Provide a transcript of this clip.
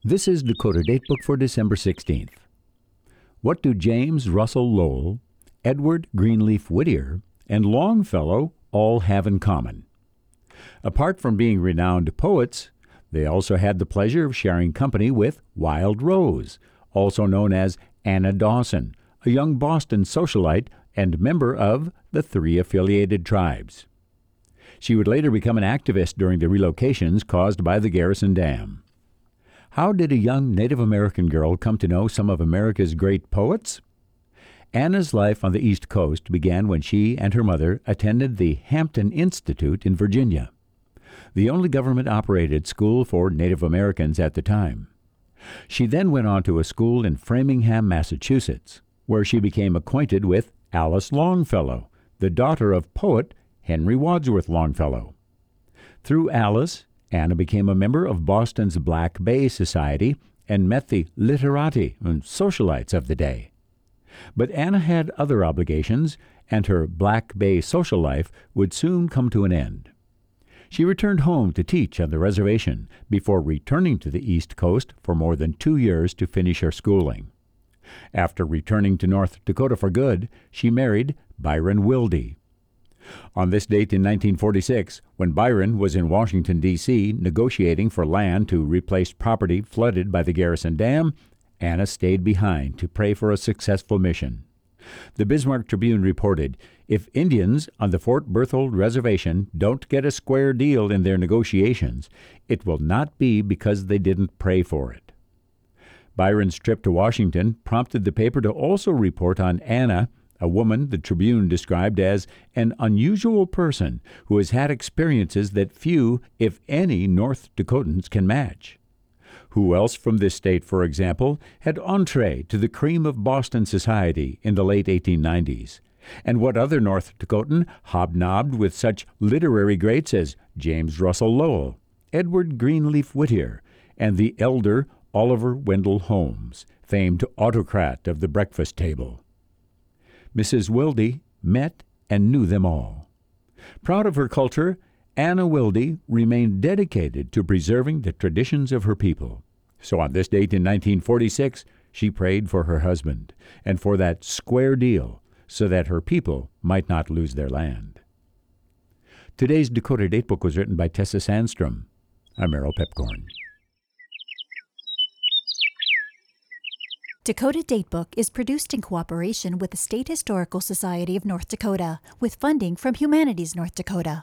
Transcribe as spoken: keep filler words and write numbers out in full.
This is Dakota Datebook for December sixteenth. What do James Russell Lowell, Edward Greenleaf Whittier, and Longfellow all have in common? Apart from being renowned poets, they also had the pleasure of sharing company with Wild Rose, also known as Anna Dawson, a young Boston socialite and member of the Three Affiliated Tribes. She would later become an activist during the relocations caused by the Garrison Dam. How did a young Native American girl come to know some of America's great poets? Anna's life on the East Coast began when she and her mother attended the Hampton Institute in Virginia, the only government-operated school for Native Americans at the time. She then went on to a school in Framingham, Massachusetts, where she became acquainted with Alice Longfellow, the daughter of poet Henry Wadsworth Longfellow. Through Alice, Anna became a member of Boston's Black Bay Society and met the literati and socialites of the day. But Anna had other obligations, and her Black Bay social life would soon come to an end. She returned home to teach on the reservation before returning to the East Coast for more than two years to finish her schooling. After returning to North Dakota for good, she married Byron Wilde. On this date in nineteen forty-six, when Byron was in Washington, D C negotiating for land to replace property flooded by the Garrison Dam, Anna stayed behind to pray for a successful mission. The Bismarck Tribune reported, "If Indians on the Fort Berthold Reservation don't get a square deal in their negotiations, it will not be because they didn't pray for it." Byron's trip to Washington prompted the paper to also report on Anna, a woman the Tribune described as an unusual person who has had experiences that few, if any, North Dakotans can match. Who else from this state, for example, had entree to the cream of Boston society in the late eighteen nineties? And what other North Dakotan hobnobbed with such literary greats as James Russell Lowell, Edward Greenleaf Whittier, and the elder Oliver Wendell Holmes, famed autocrat of the breakfast table? Missus Wilde met and knew them all. Proud of her culture, Anna Wilde remained dedicated to preserving the traditions of her people. So on this date in nineteen forty-six, she prayed for her husband and for that square deal so that her people might not lose their land. Today's Dakota Datebook was written by Tessa Sandstrom. I'm Merrill Pepcorn. Dakota Datebook is produced in cooperation with the State Historical Society of North Dakota, with funding from Humanities North Dakota.